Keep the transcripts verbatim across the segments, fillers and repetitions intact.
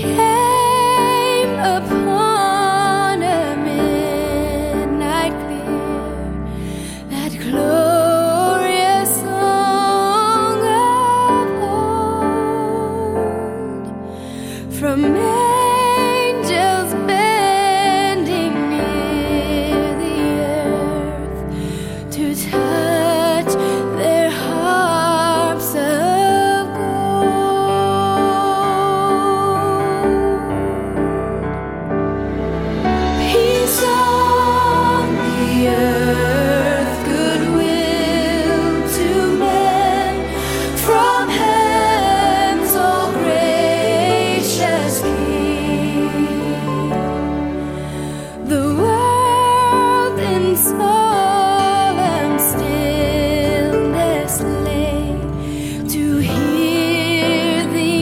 came upon a midnight clear, that glorious song of old, from angels bending near the earth to touch their harps of solemn stillness lay to hear the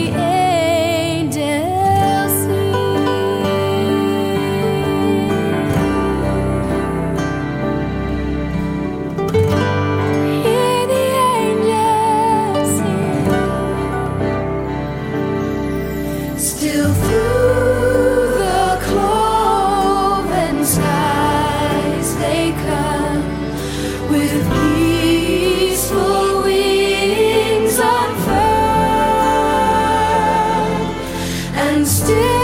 angels sing. Hear the angels sing. Still through the cloven skies they come with peaceful wings unfurled, and still